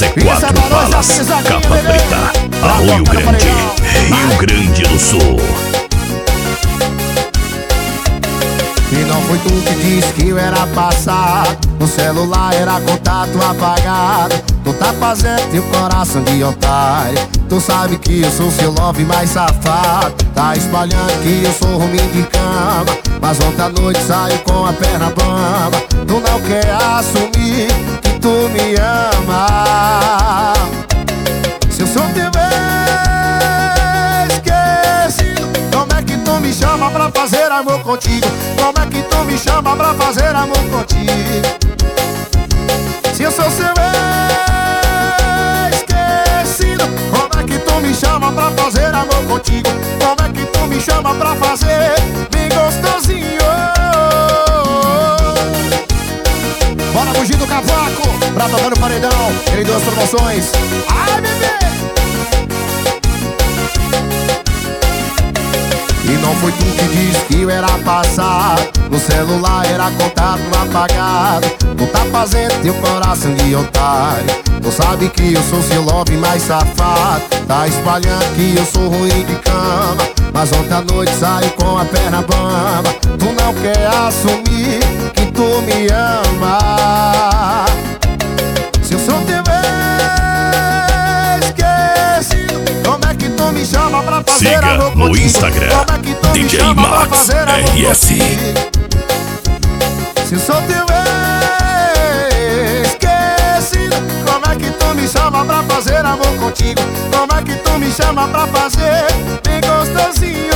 C4 Balas, Capa Preta, Arroio Grande, Rio Grande do Sul. E não foi tu que disse que eu era passado, no celular era contato apagado. Tu tá fazendo teu coração de otário. Tu sabe que eu sou seu love mais safado. Tá espalhando que eu sou ruim de cama, mas ontem à noite saiu com a perna bamba. Tu não quer assumir que tu me ama. Se eu sou teu esquecido, como é que tu me chama pra fazer amor contigo? Como é que tu me chama pra fazer amor contigo? Se eu sou seu esquecido, como é que tu me chama pra fazer amor contigo? Como é que tu me chama pra fazer bem gostosinho? Bora fugir do cavaco, pra tocar no paredão. Ele deu as promoções. Ai, bebê! E não foi tu que disse que eu era passado, no celular era contato apagado. Tu tá fazendo teu coração de otário. Tu sabe que eu sou seu love mais safado. Tá espalhando que eu sou ruim de cama, mas ontem à noite saiu com a perna bamba. Tu não quer assumir que tu me ama. Se eu sou teu esquecido, como é que tu me chama pra fazer Siga amor no contigo? Instagram, Como é que tu me DJ chama pra Max fazer amor RS. contigo? Se eu sou teu esquecido, como é que tu me chama pra fazer amor contigo? Como é que tu me chama pra fazer bem gostosinho?